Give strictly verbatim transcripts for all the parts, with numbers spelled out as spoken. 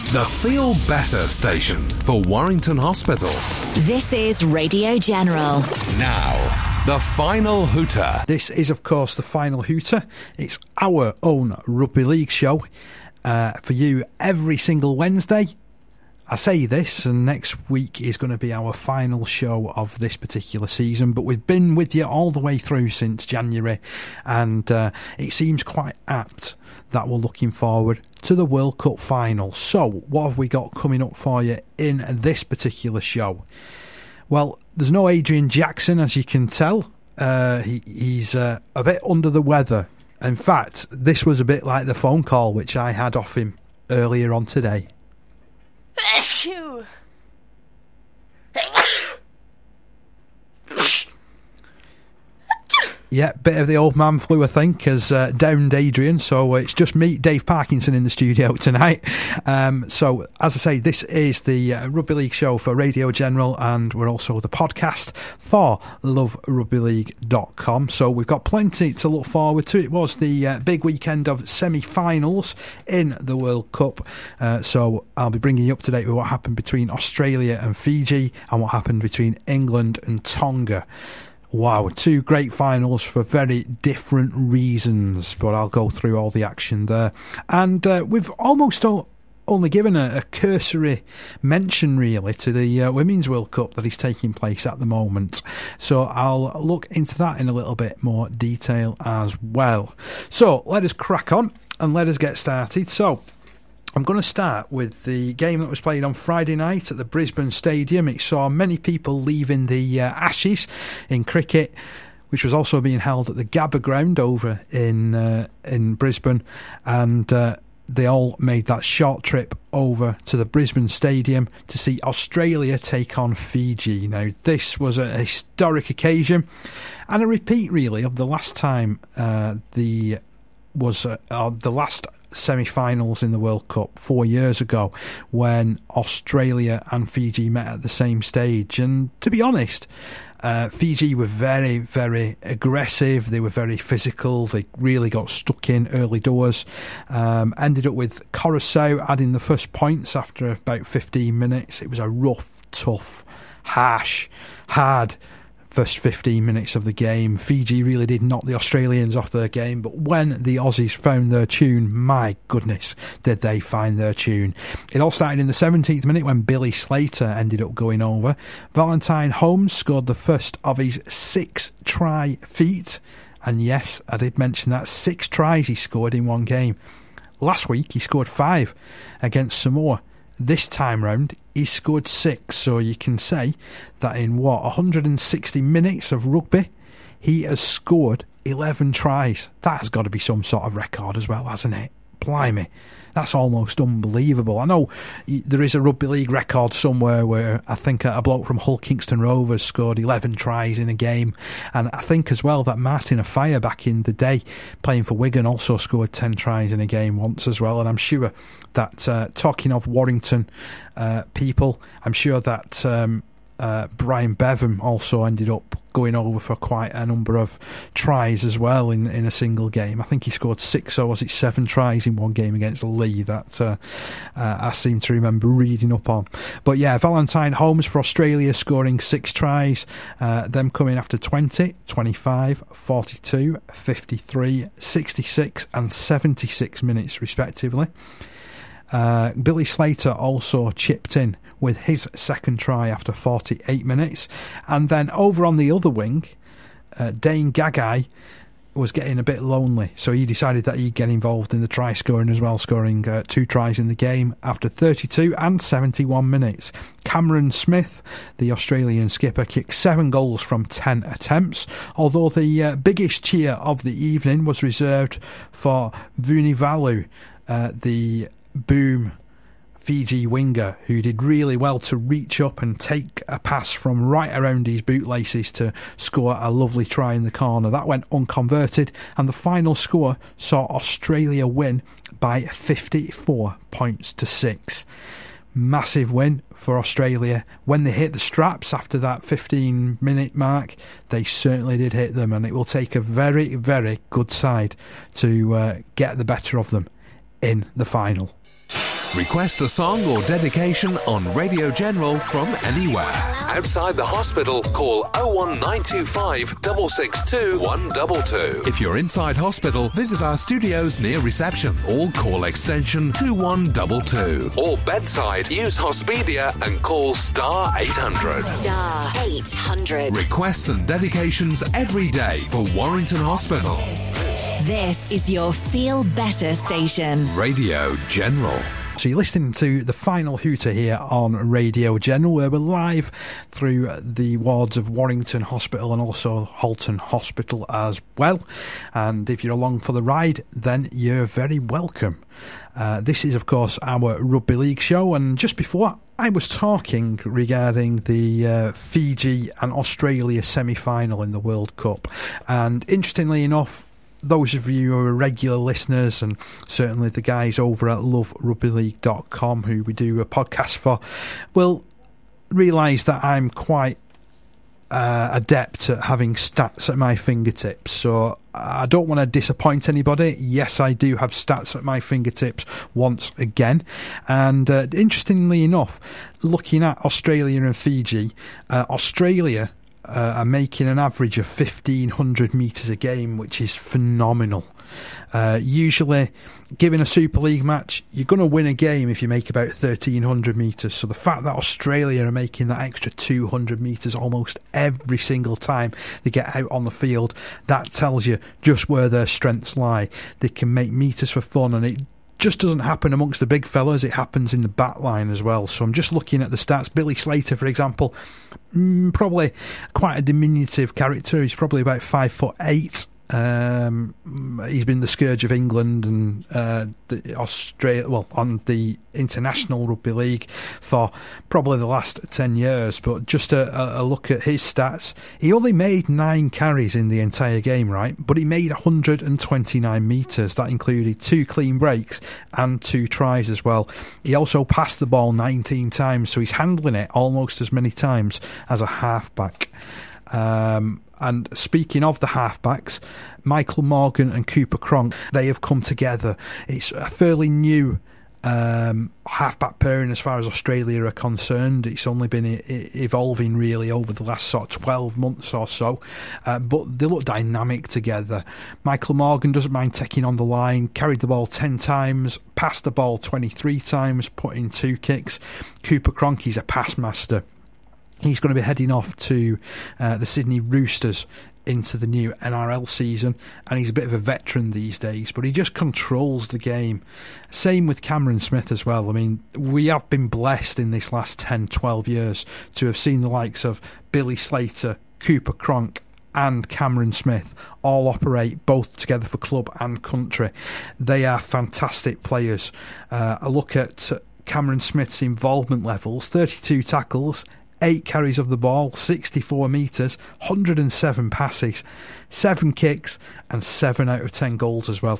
The Feel Better station for Warrington Hospital. This is Radio General. Now, the Final Hooter. This is, of course, the Final Hooter. It's our own rugby league show uh, for you every single Wednesday. I say this, and next week is going to be our final show of this particular season, but we've been with you all the way through since January, and uh, it seems quite apt that we're looking forward to the World Cup final. So, what have we got coming up for you in this particular show? Well, there's no Adrian Jackson, as you can tell. Uh, he, he's uh, a bit under the weather. In fact, this was a bit like the phone call which I had off him earlier on today. Phew. Yeah, bit of the old man flu, I think, has uh, downed Adrian. So it's just me, Dave Parkinson, in the studio tonight. Um, so, as I say, this is the uh, Rugby League show for Radio General, and we're also the podcast for love rugby league dot com. So we've got plenty to look forward to. It was the uh, big weekend of semi-finals in the World Cup. Uh, so I'll be bringing you up to date with what happened between Australia and Fiji and what happened between England and Tonga. Wow, two great finals for very different reasons, but I'll go through all the action there. And uh, we've almost all, only given a, a cursory mention, really, to the uh, Women's World Cup that is taking place at the moment. So I'll look into that in a little bit more detail as well. So let us crack on and let us get started. So I'm going to start with the game that was played on Friday night at the Brisbane Stadium. It saw many people leaving the uh, Ashes in cricket, which was also being held at the Gabba Ground over in uh, in Brisbane, and uh, they all made that short trip over to the Brisbane Stadium to see Australia take on Fiji. Now, this was a historic occasion and a repeat, really, of the last time uh, the was uh, uh, the last semi-finals in the World Cup four years ago, when Australia and Fiji met at the same stage. And to be honest, uh, Fiji were very, very aggressive. They were very physical. They really got stuck in early doors. Um, ended up with Coruscant adding the first points after about fifteen minutes. It was a rough, tough, harsh, hard first fifteen minutes of the game. Fiji really did knock the Australians off their game, but when the Aussies found their tune, my goodness, did they find their tune. It all started in the seventeenth minute when Billy Slater ended up going over. Valentine Holmes scored the first of his six try feat, and yes, I did mention that, six tries he scored in one game. Last week he scored five against Samoa. This time round, he scored six, so you can say that in, what, one hundred sixty minutes of rugby, he has scored eleven tries. That has got to be some sort of record as well, hasn't it? Blimey, that's almost unbelievable. I know there is a rugby league record somewhere where I think a bloke from Hull Kingston Rovers scored eleven tries in a game, and I think as well that Martin Afire back in the day playing for Wigan also scored ten tries in a game once as well. And I'm sure that uh, talking of Warrington uh, people, I'm sure that um, uh, Brian Bevan also ended up going over for quite a number of tries as well in, in a single game. I think he scored six or was it seven tries in one game against Lee that uh, uh, I seem to remember reading up on. But yeah, Valentine Holmes for Australia scoring six tries, uh, them coming after twenty, twenty-five, forty-two, fifty-three, sixty-six and seventy-six minutes respectively. Uh, Billy Slater also chipped in with his second try after forty-eight minutes. And then over on the other wing, uh, Dane Gagai was getting a bit lonely, so he decided that he'd get involved in the try scoring as well, scoring uh, two tries in the game after thirty-two and seventy-one minutes. Cameron Smith, the Australian skipper, kicked seven goals from ten attempts, although the uh, biggest cheer of the evening was reserved for Vunivalu, uh, the boom Fiji winger, who did really well to reach up and take a pass from right around his bootlaces to score a lovely try in the corner. That went unconverted, and the final score saw Australia win by fifty-four points to six. Massive win for Australia. When they hit the straps after that fifteen minute mark, they certainly did hit them, and it will take a very, very good side to uh, get the better of them in the final. Request a song or dedication on Radio General from anywhere. Outside the hospital, call oh one nine two five, six six two, one two two. If you're inside hospital, visit our studios near reception or call extension two one two two. Or bedside, use Hospedia and call star eight hundred. Star eight hundred. Requests and dedications every day for Warrington Hospital. This is your Feel Better station. Radio General. So you're listening to the final hooter here on Radio General, where we're live through the wards of Warrington Hospital and also Halton Hospital as well. And if you're along for the ride, then you're very welcome. Uh, this is, of course, our Rugby League show, and just before I was talking regarding the uh, Fiji and Australia semi-final in the World Cup, and interestingly enough, those of you who are regular listeners, and certainly the guys over at love rugby league dot com, who we do a podcast for, will realise that I'm quite uh, adept at having stats at my fingertips. So I don't want to disappoint anybody. Yes, I do have stats at my fingertips once again. And uh, interestingly enough, looking at Australia and Fiji, uh, Australia Uh, are making an average of fifteen hundred metres a game, which is phenomenal. Uh, usually, given a Super League match, you're going to win a game if you make about thirteen hundred metres. So the fact that Australia are making that extra two hundred metres almost every single time they get out on the field, that tells you just where their strengths lie. They can make metres for fun, and it just doesn't happen amongst the big fellas, it happens in the back line as well. So I'm just looking at the stats. Billy Slater, for example, mm, probably quite a diminutive character. He's probably about five foot eight. Um, he's been the scourge of England and uh, the Australia, well, on the International Rugby League for probably the last ten years. But just a, a look at his stats, he only made nine carries in the entire game, right? But he made one hundred twenty-nine metres. That included two clean breaks and two tries as well. He also passed the ball nineteen times, so he's handling it almost as many times as a halfback. Um, and speaking of the halfbacks, Michael Morgan and Cooper Cronk, they have come together. It's a fairly new um, halfback pairing as far as Australia are concerned. It's only been e- evolving really over the last sort of twelve months or so, uh, but they look dynamic together. Michael Morgan doesn't mind taking on the line, carried the ball ten times, passed the ball twenty-three times, put in two kicks. Cooper Cronk, he's a pass master. He's going to be heading off to uh, the Sydney Roosters into the new N R L season, and he's a bit of a veteran these days, but he just controls the game. Same with Cameron Smith as well. I mean, we have been blessed in this last ten, twelve years to have seen the likes of Billy Slater, Cooper Cronk and Cameron Smith all operate both together for club and country. They are fantastic players. Uh, a look at Cameron Smith's involvement levels: thirty-two tackles, eight carries of the ball, sixty-four metres, one hundred seven passes, seven kicks and seven out of ten goals as well.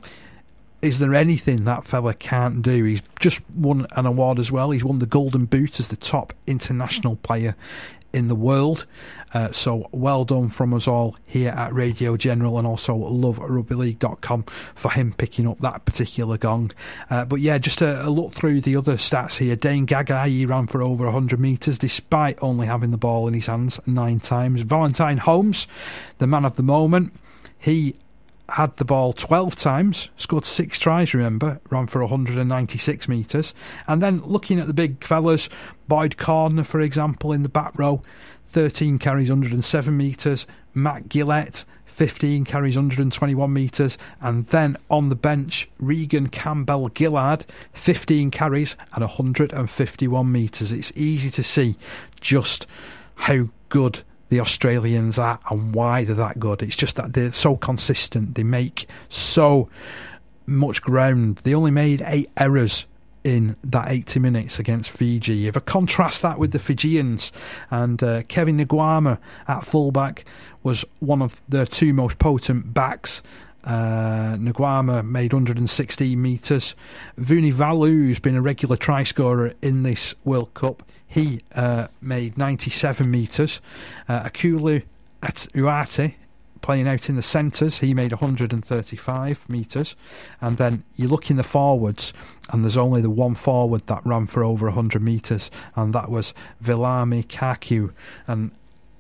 Is there anything that fella can't do? He's just won an award as well. He's won the Golden Boot as the top international player in the world. Uh, so well done from us all here at Radio General, and also love rugby league dot com for him picking up that particular gong. Uh, but yeah, just a, a look through the other stats here. Dane Gagai, he ran for over one hundred metres despite only having the ball in his hands nine times. Valentine Holmes, the man of the moment, he had the ball twelve times, scored six tries, remember, ran for one hundred ninety-six metres. And then looking at the big fellas, Boyd Cordner, for example, in the back row, thirteen carries, one hundred seven metres. Matt Gillett, fifteen carries, one hundred twenty-one metres. And then on the bench, Regan Campbell-Gillard, fifteen carries and one hundred fifty-one metres. It's easy to see just how good the Australians are and why they're that good. It's just that they're so consistent. They make so much ground. They only made eight errors in that eighty minutes against Fiji. If I contrast that with the Fijians, and uh, Kevin Nguama at fullback was one of their two most potent backs. Uh, Nguama made one hundred sixteen metres. Vunivalu, who's been a regular try scorer in this World Cup, he uh, made ninety-seven metres. Uh, Akulu Uate playing out in the centres, he made one hundred thirty-five metres. And then you look in the forwards, and there's only the one forward that ran for over one hundred metres, and that was Vilami Kaku. And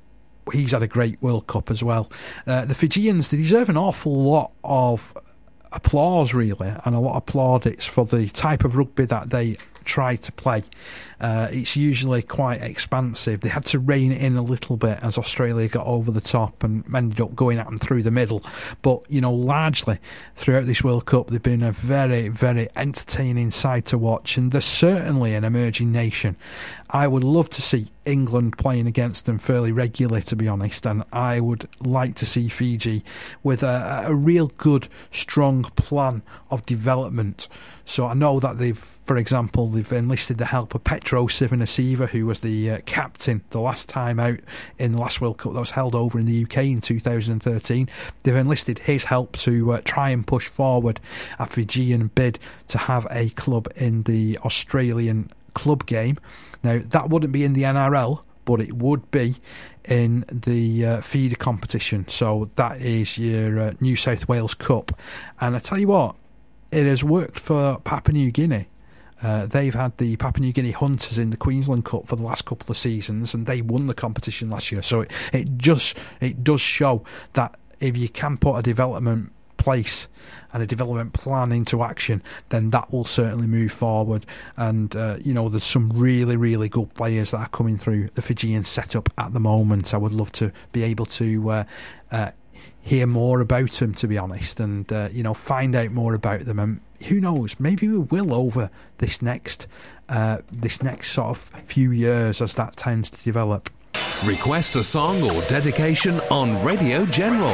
he's had a great World Cup as well. Uh, the Fijians, they deserve an awful lot of applause, really, and a lot of plaudits for the type of rugby that they try to play. Uh, it's usually quite expansive. They had to rein it in a little bit as Australia got over the top and ended up going at them through the middle. But, you know, largely throughout this World Cup, they've been a very, very entertaining side to watch, and they're certainly an emerging nation. I would love to see England playing against them fairly regularly, to be honest, and I would like to see Fiji with a, a real good, strong plan of development. So I know that they've, for example, they've enlisted the help of Petro Sivanasiva, who was the uh, captain the last time out in the last World Cup that was held over in the U K in two thousand thirteen. They've enlisted his help to uh, try and push forward a Fijian bid to have a club in the Australian club game. Now, that wouldn't be in the N R L, but it would be in the uh, feeder competition. So that is your uh, New South Wales Cup. And I tell you what, it has worked for Papua New Guinea. Uh, they've had the Papua New Guinea Hunters in the Queensland Cup for the last couple of seasons, and they won the competition last year. So it, it just it does show that if you can put a development place and a development plan into action, then that will certainly move forward. And uh, you know, there's some really, really good players that are coming through the Fijian setup at the moment. I would love to be able to uh, uh, hear more about them, to be honest, and uh, you know, find out more about them. And who knows, maybe we will over this next uh, this next sort of few years as that tends to develop. Request a song or dedication on Radio General.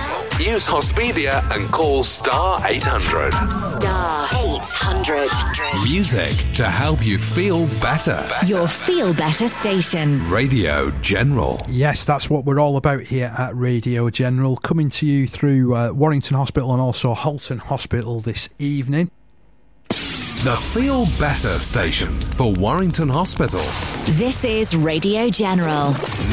Use Hospedia and call star eight hundred. Star eight hundred. Music to help you feel better. Your Feel Better station. Radio General. Yes, that's what we're all about here at Radio General, coming to you through uh, Warrington Hospital and also Halton Hospital this evening. The Feel Better station for Warrington Hospital. This is Radio General.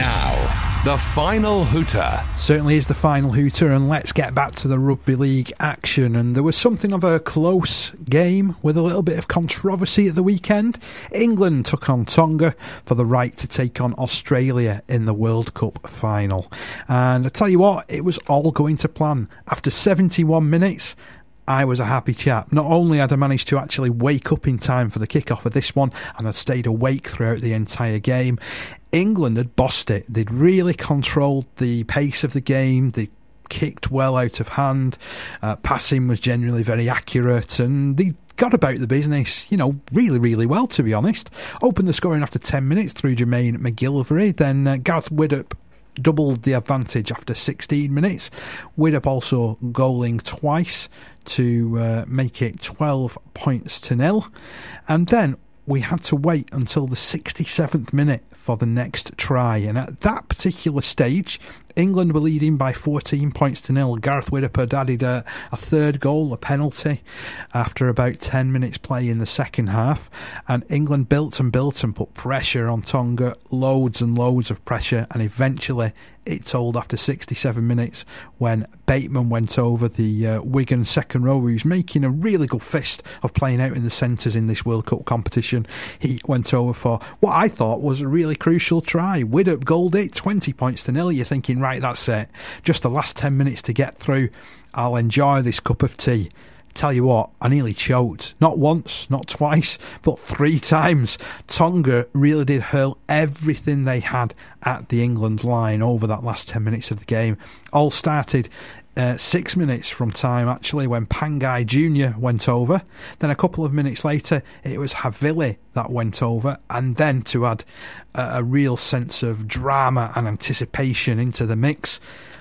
Now, the final hooter. Certainly is the final hooter, and let's get back to the Rugby League action. And there was something of a close game with a little bit of controversy at the weekend. England took on Tonga for the right to take on Australia in the World Cup final. And I tell you what, it was all going to plan. After seventy-one minutes, I was a happy chap. Not only had I managed to actually wake up in time for the kickoff of this one, and I'd stayed awake throughout the entire game, England had bossed it. They'd really controlled the pace of the game. They kicked well out of hand. Uh, passing was generally very accurate, and they got about the business, you know, really, really well, to be honest. Opened the scoring after ten minutes through Jermaine McGillivray. Then uh, Gareth Widdop doubled the advantage after sixteen minutes. Widdop also goaling twice to uh, make it twelve points to nil. And then we had to wait until the sixty-seventh minute for the next try. And at that particular stage, England were leading by fourteen points to nil. Gareth Widdop had added a, a third goal, a penalty, after about ten minutes play in the second half. And England built and built and put pressure on Tonga, loads and loads of pressure. And eventually it told after sixty-seven minutes when Bateman went over, the uh, Wigan second row, who was making a really good fist of playing out in the centres in this World Cup competition. He went over for what I thought was a really crucial try. Widdop goaled it, twenty points to nil. You're thinking, right, that's it. Just the last ten minutes to get through. I'll enjoy this cup of tea. Tell you what, I nearly choked. Not once, not twice, but three times. Tonga really did hurl everything they had at the England line over that last ten minutes of the game. All started uh, six minutes from time, actually, when Pangai Junior went over. Then a couple of minutes later, it was Havili that went over. And then to add a, a real sense of drama and anticipation into the mix,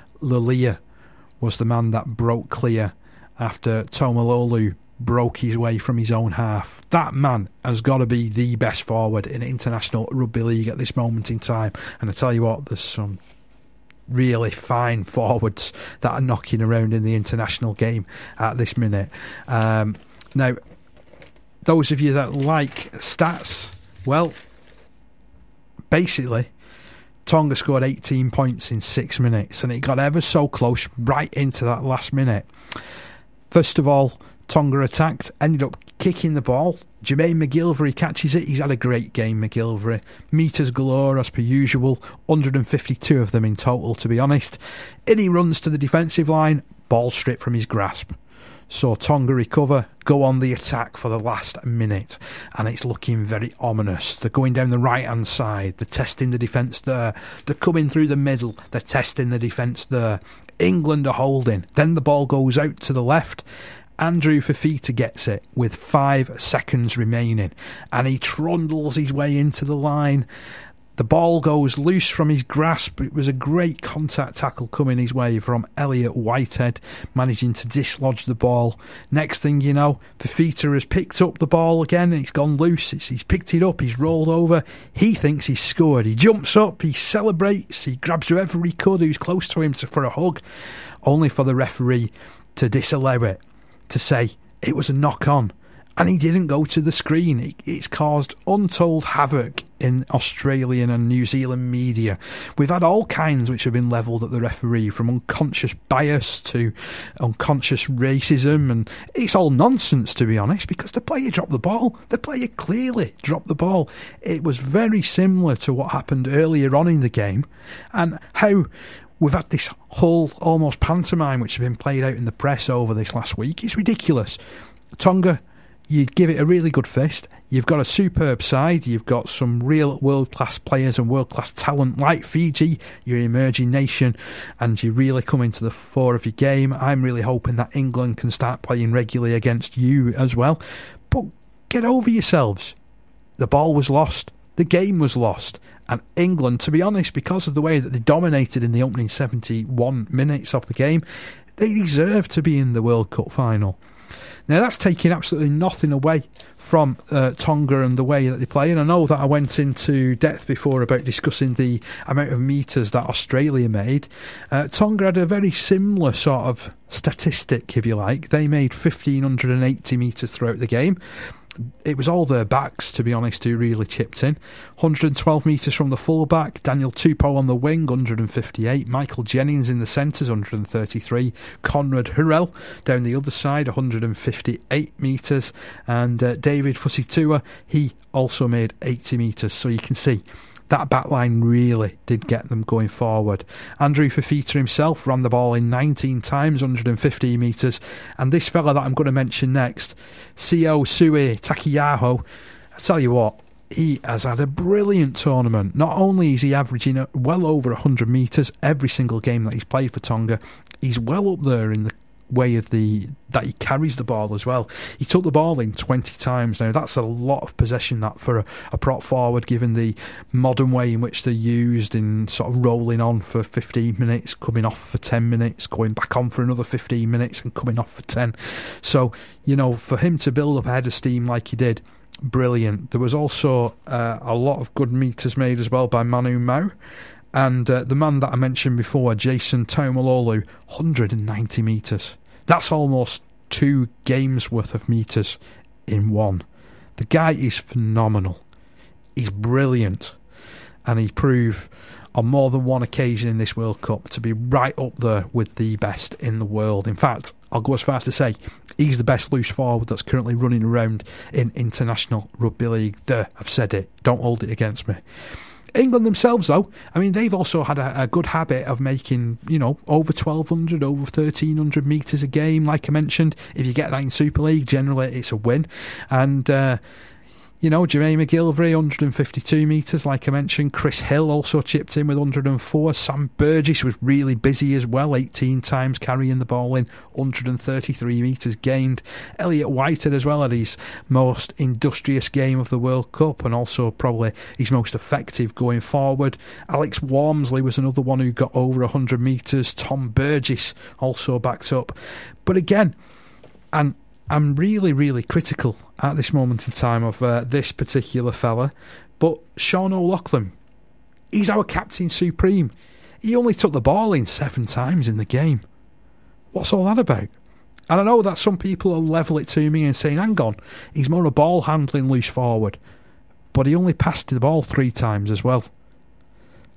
Lulia was the man that broke clear after Tomalolu broke his way from his own half. That man has got to be the best forward in international rugby league at this moment in time. And I tell you what, there's some really fine forwards that are knocking around in the international game at this minute. Um, now, those of you that like stats, well, basically, Tonga scored eighteen points in six minutes, and it got ever so close right into that last minute. First of all, Tonga attacked, ended up kicking the ball. Jermaine McGillivray catches it. He's had a great game, McGillivray. Metres galore, as per usual. one hundred fifty-two of them in total, to be honest. In he runs to the defensive line. Ball stripped from his grasp. So Tonga recover, go on the attack for the last minute, and it's looking very ominous. They're going down the right-hand side. They're testing the defence there. They're coming through the middle. They're testing the defence there. England are holding. Then the ball goes out to the left. Andrew Fifita gets it with five seconds remaining, and he trundles his way into the line. The ball goes loose from his grasp. It was a great contact tackle coming his way from Elliot Whitehead, managing to dislodge the ball. Next thing you know, Fifita has picked up the ball again. It's gone loose. It's, he's picked it up. He's rolled over. He thinks he's scored. He jumps up. He celebrates. He grabs whoever he could who's close to him to, for a hug, only for the referee to disallow it, to say it was a knock-on. And he didn't go to the screen. It, it's caused untold havoc in Australian and New Zealand media. We've had all kinds which have been levelled at the referee, from unconscious bias to unconscious racism, and it's all nonsense, to be honest, because the player dropped the ball. The player clearly dropped the ball. It was very similar to what happened earlier on in the game, and how we've had this whole almost pantomime which has been played out in the press over this last week. It's ridiculous. Tonga, you give it a really good fist. You've got a superb side. You've got some real world-class players and world-class talent like Fiji, your emerging nation, and you really come into the fore of your game. I'm really hoping that England can start playing regularly against you as well. But get over yourselves. The ball was lost. The game was lost. And England, to be honest, because of the way that they dominated in the opening seventy-one minutes of the game, they deserve to be in the World Cup final. Now, that's taking absolutely nothing away from uh, Tonga and the way that they play. And I know that I went into depth before about discussing the amount of metres that Australia made. Uh, Tonga had a very similar sort of statistic, if you like. They made one thousand five hundred eighty metres throughout the game. It was all their backs, to be honest, who really chipped in. one hundred twelve metres from the full-back, Daniel Tupou on the wing, one hundred fifty-eight, Michael Jennings in the centres, one hundred thirty-three, Conrad Hurrell down the other side, one hundred fifty-eight metres, and uh, David Fusitua, he also made eighty metres, so you can see that backline really did get them going forward. Andrew Fifita himself ran the ball in nineteen times, one hundred fifteen metres, and this fella that I'm going to mention next, Seo Sue Takiyaho, I tell you what, he has had a brilliant tournament. Not only is he averaging well over one hundred metres every single game that he's played for Tonga, he's well up there in the way of the that he carries the ball as well. He took the ball in twenty times. Now that's a lot of possession, that, for a, a prop forward, given the modern way in which they're used, in sort of rolling on for fifteen minutes, coming off for ten minutes, going back on for another fifteen minutes and coming off for ten. So, you know, for him to build up a head of steam like he did, brilliant. There was also uh, a lot of good metres made as well by Manu Mao. And uh, the man that I mentioned before, Jason Taumalolo, one hundred ninety metres. That's almost two games worth of metres in one. The guy is phenomenal. He's brilliant. And he proved on more than one occasion in this World Cup to be right up there with the best in the world. In fact, I'll go as far as to say he's the best loose forward that's currently running around in international rugby league. There, I've said it. Don't hold it against me. England themselves, though, I mean, they've also had a, a good habit of making, you know, over twelve hundred, over thirteen hundred metres a game. Like I mentioned, if you get that in Super League, generally it's a win. And, uh, you know, Jermaine McGillivray, one hundred fifty-two metres, like I mentioned. Chris Hill also chipped in with one hundred four. Sam Burgess was really busy as well, eighteen times carrying the ball in, one hundred thirty-three metres gained. Elliot Whitehead as well had his most industrious game of the World Cup, and also probably his most effective going forward. Alex Walmsley was another one who got over one hundred metres. Tom Burgess also backed up. But again, and I'm really, really critical at this moment in time of uh, this particular fella, but Sean O'Loughlin, he's our captain supreme. He only took the ball in seven times in the game. What's all that about? And I know that some people will level it to me and say, hang on, he's more a ball handling loose forward, but he only passed the ball three times as well.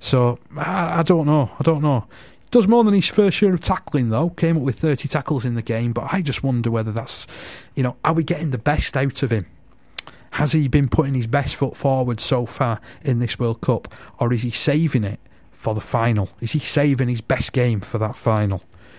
So, I, I don't know. I don't know. Does more than his first year of tackling, though. Came up with thirty tackles in the game, but I just wonder whether that's, you know, are we getting the best out of him? Has he been putting his best foot forward so far in this World Cup, or is he saving it for the final? Is he saving his best game for that final?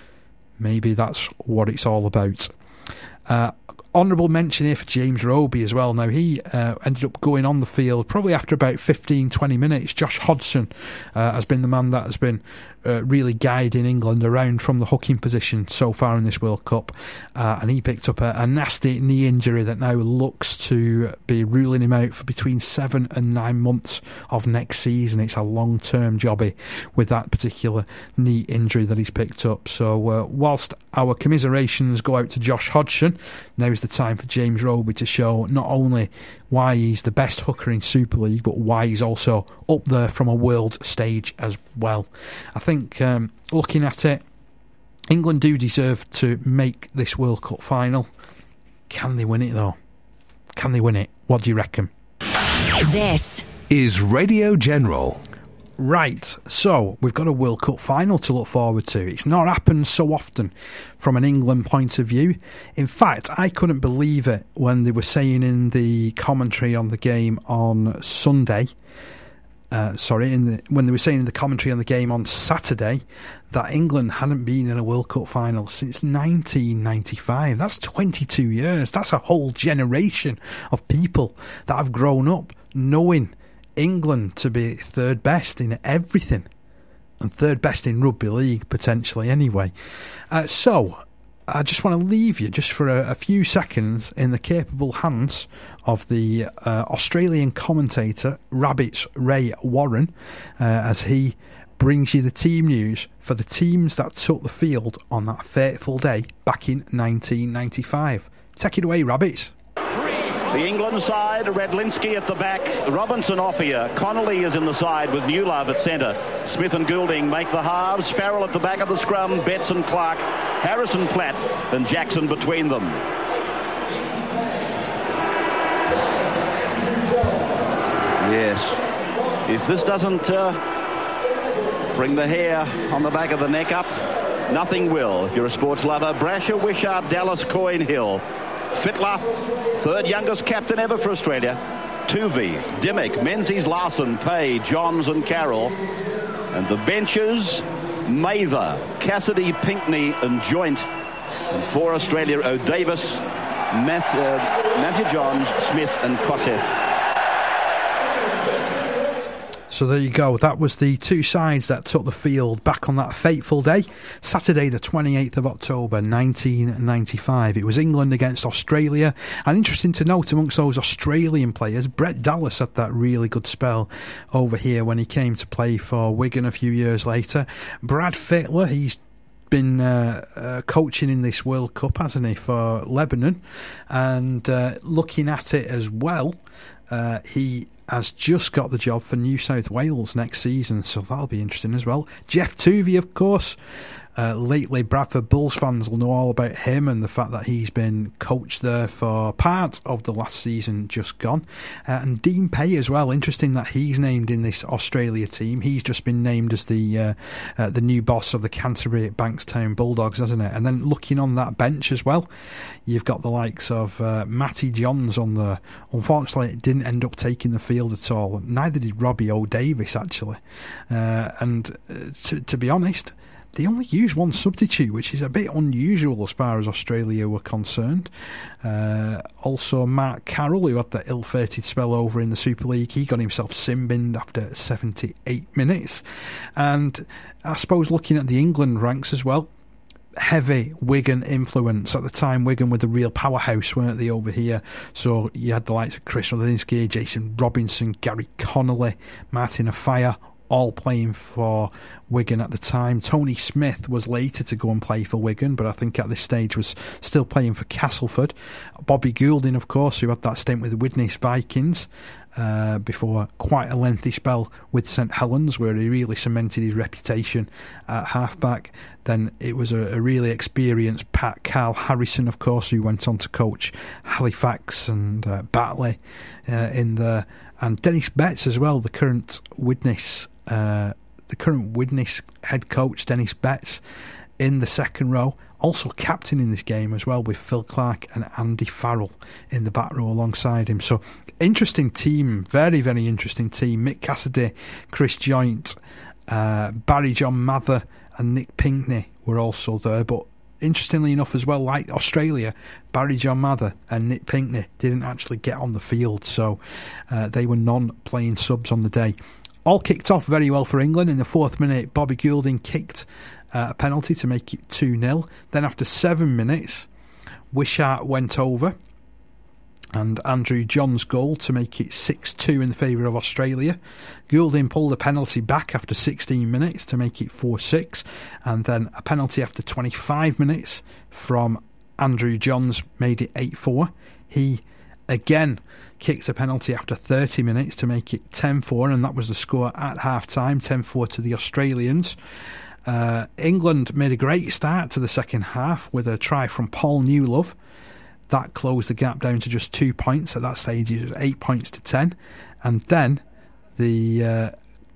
Maybe that's what it's all about. Uh, honourable mention here for James Roby as well. Now, he uh, ended up going on the field probably after about fifteen, twenty minutes. Josh Hodgson uh, has been the man that has been uh, really guiding England around from the hooking position so far in this World Cup. Uh, and he picked up a, a nasty knee injury that now looks to be ruling him out for between seven and nine months of next season. It's a long-term jobby with that particular knee injury that he's picked up. So uh, whilst our commiserations go out to Josh Hodgson, now's the time for James Roby to show not only why he's the best hooker in Super League, but why he's also up there from a world stage as well. I think um, looking at it, England do deserve to make this World Cup final. Can they win it though? Can they win it? What do you reckon? This is Radio General. Right, so we've got a World Cup final to look forward to. It's not happened so often from an England point of view. In fact, I couldn't believe it when they were saying in the commentary on the game on Sunday, uh, sorry, in the, when they were saying in the commentary on the game on Saturday, that England hadn't been in a World Cup final since nineteen ninety-five. That's twenty-two years. That's a whole generation of people that have grown up knowing England to be third best in everything, and third best in rugby league potentially anyway. Uh, so I just want to leave you just for a, a few seconds in the capable hands of the uh, Australian commentator Rabbits Ray Warren uh, as he brings you the team news for the teams that took the field on that fateful day back in nineteen ninety-five. Take it away, Rabbits. The England side, Redlinski at the back, Robinson off here, Connolly is in the side with Newlove at centre. Smith and Goulding make the halves, Farrell at the back of the scrum, Betts and Clark, Harrison Platt and Jackson between them. Yes, if this doesn't uh, bring the hair on the back of the neck up, nothing will. If you're a sports lover, Brasher, Wishart, Dallas, Coyne, Hill. Fittler, third youngest captain ever for Australia. Tuvey, Dimmick, Menzies, Larson, Pay, Johns and Carroll. And the benches, Mather, Cassidy, Pinkney and Joint. And for Australia, O'Davis, Math, uh, Matthew Johns, Smith and Kosef. So there you go. That was the two sides that took the field back on that fateful day, Saturday the twenty-eighth of October nineteen ninety-five. It was England against Australia, and interesting to note amongst those Australian players, Brett Dallas had that really good spell over here when he came to play for Wigan a few years later. Brad Fittler, he's been uh, uh, coaching in this World Cup, hasn't he, for Lebanon, and uh, looking at it as well, uh, he has just got the job for New South Wales next season, so that'll be interesting as well. Jeff Tuvey, of course. Uh, lately, Bradford Bulls fans will know all about him and the fact that he's been coached there for part of the last season just gone. Uh, and Dean Pay as well. Interesting that he's named in this Australia team. He's just been named as the uh, uh, the new boss of the Canterbury Bankstown Bulldogs, hasn't it? And then looking on that bench as well, you've got the likes of uh, Matty Johns on there. Unfortunately, it didn't end up taking the field at all. Neither did Robbie O'Davis, actually. Uh, and uh, to, to be honest, they only used one substitute, which is a bit unusual as far as Australia were concerned. Uh, also, Mark Carroll, who had that ill-fated spell over in the Super League, he got himself sin-binned after seventy-eight minutes. And I suppose looking at the England ranks as well, heavy Wigan influence. At the time, Wigan were the real powerhouse, weren't they, over here? So you had the likes of Chris Radzinski, Jason Robinson, Gary Connolly, Martin Afire, all playing for Wigan at the time. Tony Smith was later to go and play for Wigan, but I think at this stage was still playing for Castleford. Bobby Goulding, of course, who had that stint with the Widnes Vikings uh, before quite a lengthy spell with St Helens, where he really cemented his reputation at halfback. Then it was a, a really experienced Pat Carl Harrison, of course, who went on to coach Halifax and uh, Batley uh, in there. And Dennis Betts as well, the current Widnes uh, the current Widnes head coach, Dennis Betts, in the second row. Also captain in this game as well, with Phil Clark and Andy Farrell in the back row alongside him. So, interesting team, very, very interesting team. Mick Cassidy, Chris Joynt, uh, Barry John Mather and Nick Pinkney were also there. But interestingly enough as well, like Australia, Barry John Mather and Nick Pinkney didn't actually get on the field. So, uh, they were non-playing subs on the day. All kicked off very well for England. In the fourth minute, Bobby Goulding kicked Uh, a penalty to make it two nil. Then after seven minutes, Wishart went over and Andrew Johns' goal to make it six two in favour of Australia. Goulding pulled a penalty back after sixteen minutes to make it four six, and then a penalty after twenty-five minutes from Andrew Johns made it eight four. He again kicked a penalty after thirty minutes to make it ten four, and that was the score at half time, ten four to the Australians. Uh, England made a great start to the second half with a try from Paul Newlove. That closed the gap down to just two points. At that stage, it was eight points to ten. And then the uh,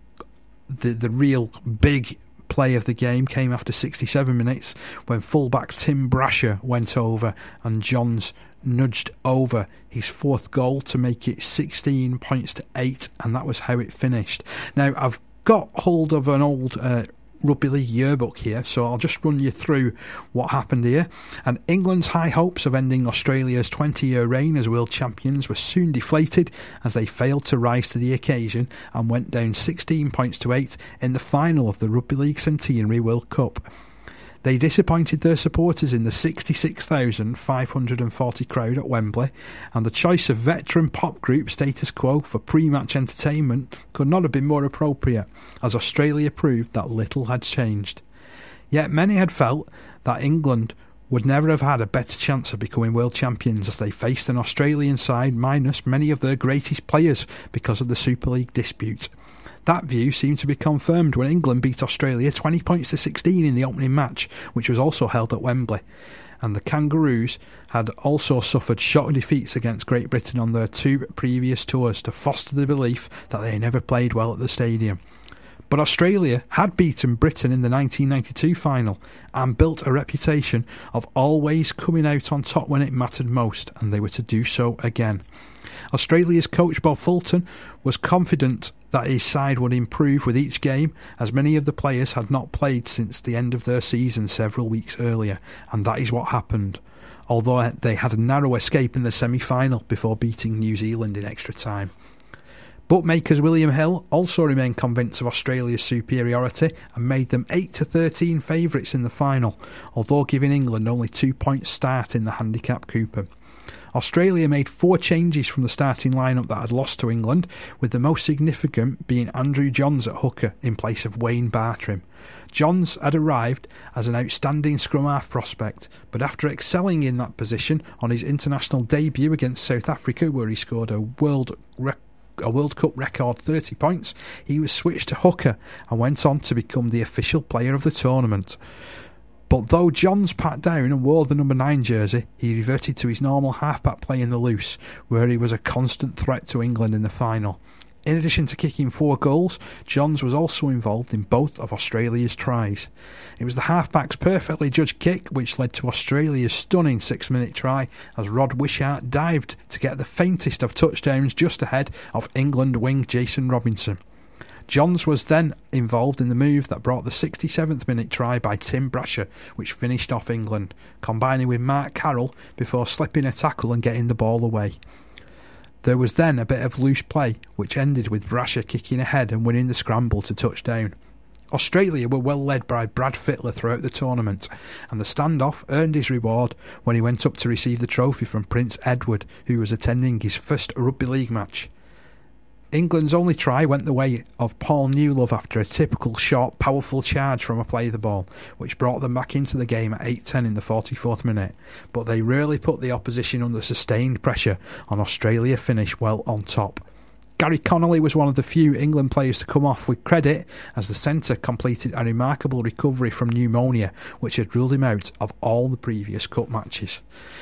the the real big play of the game came after sixty-seven minutes when fullback Tim Brasher went over and Johns nudged over his fourth goal to make it sixteen points to eight, and that was how it finished. Now, I've got hold of an old Uh, Rugby League yearbook here, so I'll just run you through what happened here. And England's high hopes of ending Australia's twenty-year reign as world champions were soon deflated as they failed to rise to the occasion and went down sixteen points to eight in the final of the Rugby League Centenary World Cup. They disappointed their supporters in the sixty-six thousand five hundred forty crowd at Wembley, and the choice of veteran pop group Status Quo for pre-match entertainment could not have been more appropriate, as Australia proved that little had changed. Yet many had felt that England would never have had a better chance of becoming world champions as they faced an Australian side minus many of their greatest players because of the Super League dispute. That view seemed to be confirmed when England beat Australia twenty points to sixteen in the opening match, which was also held at Wembley. And the Kangaroos had also suffered shock defeats against Great Britain on their two previous tours to foster the belief that they never played well at the stadium. But Australia had beaten Britain in the nineteen ninety-two final and built a reputation of always coming out on top when it mattered most, and they were to do so again. Australia's coach Bob Fulton was confident that his side would improve with each game, as many of the players had not played since the end of their season several weeks earlier, and that is what happened, although they had a narrow escape in the semi-final before beating New Zealand in extra time. Bookmakers William Hill also remained convinced of Australia's superiority and made them eight to thirteen favourites in the final, although giving England only two points start in the handicap coupon. Australia made four changes from the starting lineup that had lost to England, with the most significant being Andrew Johns at hooker in place of Wayne Bartrim. Johns had arrived as an outstanding scrum half prospect, but after excelling in that position on his international debut against South Africa, where he scored a world record a World Cup record thirty points, he was switched to hooker and went on to become the official player of the tournament. But though Johns pat down and wore the number nine jersey, he reverted to his normal halfback play in the loose, where he was a constant threat to England in the final. In addition to kicking four goals, Johns was also involved in both of Australia's tries. It was the halfback's perfectly judged kick which led to Australia's stunning six-minute try as Rod Wishart dived to get the faintest of touchdowns just ahead of England wing Jason Robinson. Johns was then involved in the move that brought the sixty-seventh minute try by Tim Brasher, which finished off England, combining with Mark Carroll before slipping a tackle and getting the ball away. There was then a bit of loose play, which ended with Brasher kicking ahead and winning the scramble to touchdown. Australia were well led by Brad Fittler throughout the tournament, and the standoff earned his reward when he went up to receive the trophy from Prince Edward, who was attending his first rugby league match. England's only try went the way of Paul Newlove after a typical short, powerful charge from a play the ball, which brought them back into the game at eight ten in the forty-fourth minute, but they rarely put the opposition under sustained pressure, and Australia finished well on top. Gary Connolly was one of the few England players to come off with credit, as the centre completed a remarkable recovery from pneumonia, which had ruled him out of all the previous cup matches.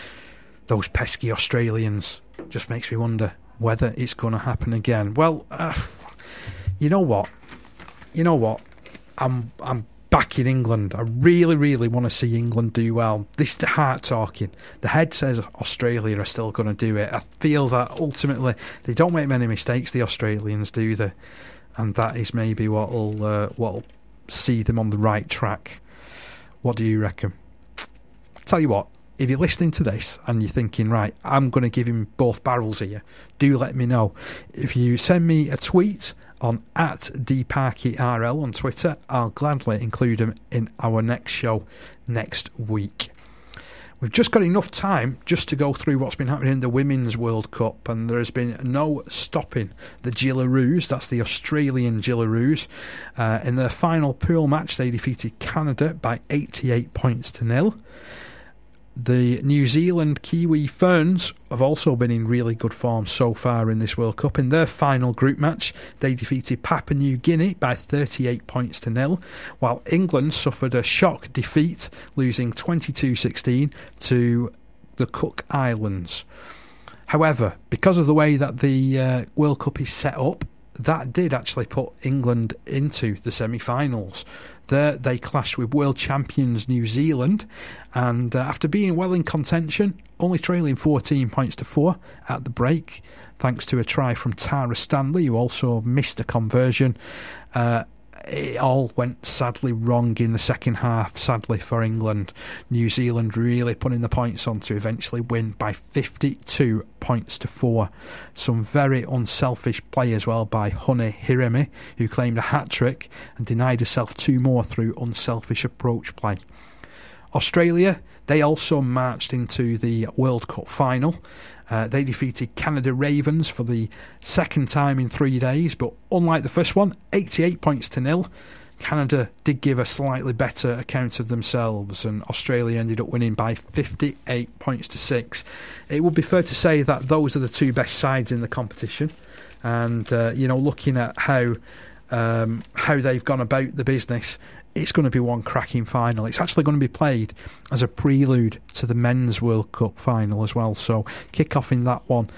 Those pesky Australians. Just makes me wonder whether it's going to happen again. Well, uh, you know what? you know what? I'm I'm back in England. I really, really want to see England do well. This is the heart talking. The head says Australia are still going to do it. I feel that ultimately they don't make many mistakes, the Australians, do they? And that is maybe what'll uh, what'll see them on the right track. What do you reckon? Tell you what, if you're listening to this and you're thinking, right, I'm going to give him both barrels here, do let me know. If you send me a tweet on at dparkyRL on Twitter, I'll gladly include them in our next show next week. We've just got enough time just to go through what's been happening in the Women's World Cup, and there has been no stopping the Gillaroos. That's the Australian Gillaroos. Uh, in their final pool match, they defeated Canada by eighty-eight points to nil. The New Zealand Kiwi Ferns have also been in really good form so far in this World Cup. In their final group match, they defeated Papua New Guinea by thirty-eight points to nil, while England suffered a shock defeat, losing twenty-two sixteen to the Cook Islands. However, because of the way that the uh, World Cup is set up, that did actually put England into the semi-finals. There they clashed with world champions New Zealand, and uh, after being well in contention, only trailing fourteen points to four at the break, thanks to a try from Tara Stanley, who also missed a conversion, uh, it all went sadly wrong in the second half, sadly for England. New Zealand really putting the points on to eventually win by fifty-two points to four. Some very unselfish play as well by Hone Hiremi, who claimed a hat-trick and denied herself two more through unselfish approach play. Australia, they also marched into the World Cup final. Uh, they defeated Canada Ravens for the second time in three days, but unlike the first one, eighty-eight points to nil. Canada did give a slightly better account of themselves, and Australia ended up winning by fifty-eight points to six. It would be fair to say that those are the two best sides in the competition, and uh, you know, looking at how um, how they've gone about the business, it's going to be one cracking final. It's actually going to be played as a prelude to the Men's World Cup final as well. So kick-off in that one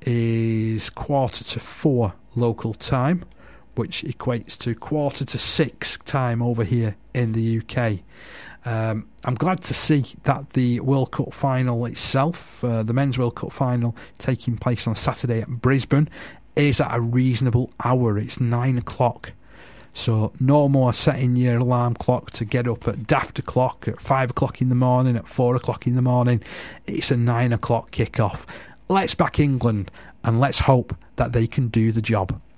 is quarter to four local time, which equates to quarter to six time over here in the U K. Um, I'm glad to see that the World Cup final itself, uh, the Men's World Cup final taking place on Saturday at Brisbane, is at a reasonable hour. It's nine o'clock. So no more setting your alarm clock to get up at daft o'clock, at five o'clock in the morning, at four o'clock in the morning. It's a nine o'clock kick-off. Let's back England, and let's hope that they can do the job.